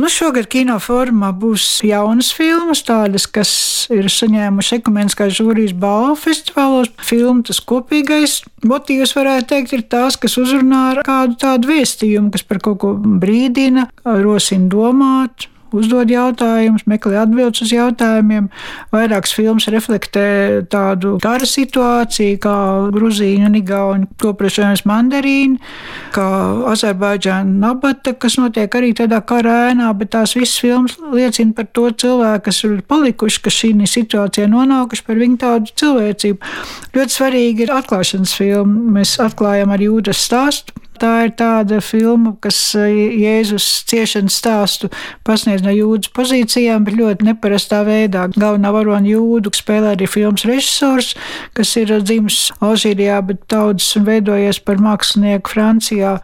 Šogad kino formā būs jaunas filmas, tādas, kas ir saņēmušas ekumeniskās žūrijas balvu festivālos. Filma tas kopīgais motīvs, varētu teikt, ir tās, kas uzrunā ar kādu tādu vēstījumu, kas par kaut ko brīdina, rosina domāt, uzdod jautājumus, meklē atbildes uz jautājumiem. Vairākas filmas reflektē tādu kara situāciju, kā Gruzīņu un Igauņu koprečojamies mandarīni, kā Azerbaidžāna nabata, kas notiek arī tādā kara ēnā, bet tās visas filmas liecina par to cilvēku, kas ir palikuši, kas šī situācijā nonākuši, par viņu tādu cilvēcību. Ļoti svarīgi ir atklāšanas filma. Mēs atklājam ar Jūdas stāstu. Tā ir tāda filma, kas Jēzus ciešanas stāstu pasniedz no Jūdas pozīcijām, bet ļoti neparastā veidā. Galvenā varona Jūdu spēlē arī filmas režisors, kas ir dzimis Alžīrijā, bet audzis un veidojies par mākslinieku Francijā.